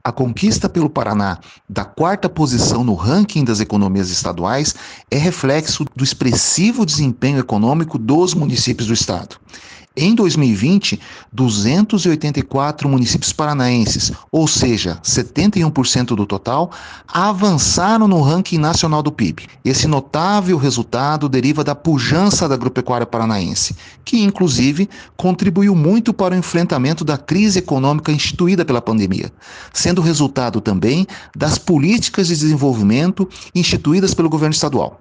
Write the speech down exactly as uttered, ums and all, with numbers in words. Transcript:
A conquista pelo Paraná da quarta posição no ranking das economias estaduais é reflexo do expressivo desempenho econômico dos municípios do estado. Em dois mil e vinte, duzentos e oitenta e quatro municípios paranaenses, ou seja, setenta e um por cento do total, avançaram no ranking nacional do P I B. Esse notável resultado deriva da pujança da agropecuária paranaense, que inclusive contribuiu muito para o enfrentamento da crise econômica instituída pela pandemia, sendo resultado também das políticas de desenvolvimento instituídas pelo governo estadual.